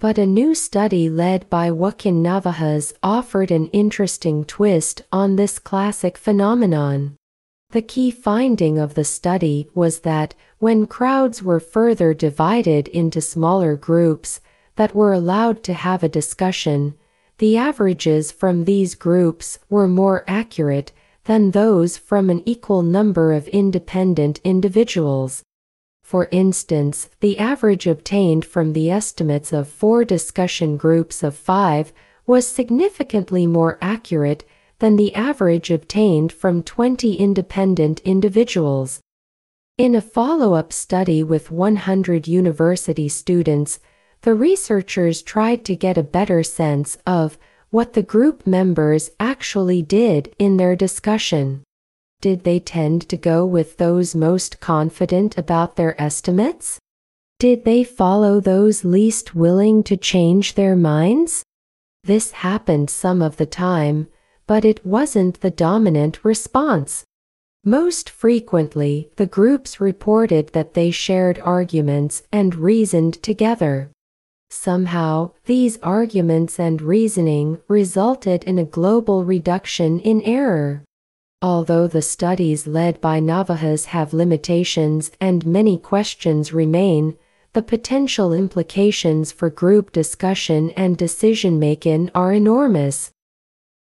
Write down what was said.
But a new study led by Joaquin Navajas offered an interesting twist on this classic phenomenon. The key finding of the study was that, when crowds were further divided into smaller groups that were allowed to have a discussion, the averages from these groups were more accurate than those from an equal number of independent individuals. For instance, the average obtained from the estimates of 4 discussion groups of 5 was significantly more accurate than the average obtained from 20 independent individuals. In a follow-up study with 100 university students, the researchers tried to get a better sense of what the group members actually did in their discussion. Did they tend to go with those most confident about their estimates? Did they follow those least willing to change their minds? This happened some of the time, but it wasn't the dominant response. Most frequently, the groups reported that they shared arguments and reasoned together. Somehow, these arguments and reasoning resulted in a global reduction in error. Although the studies led by Navajas have limitations and many questions remain, the potential implications for group discussion and decision-making are enormous.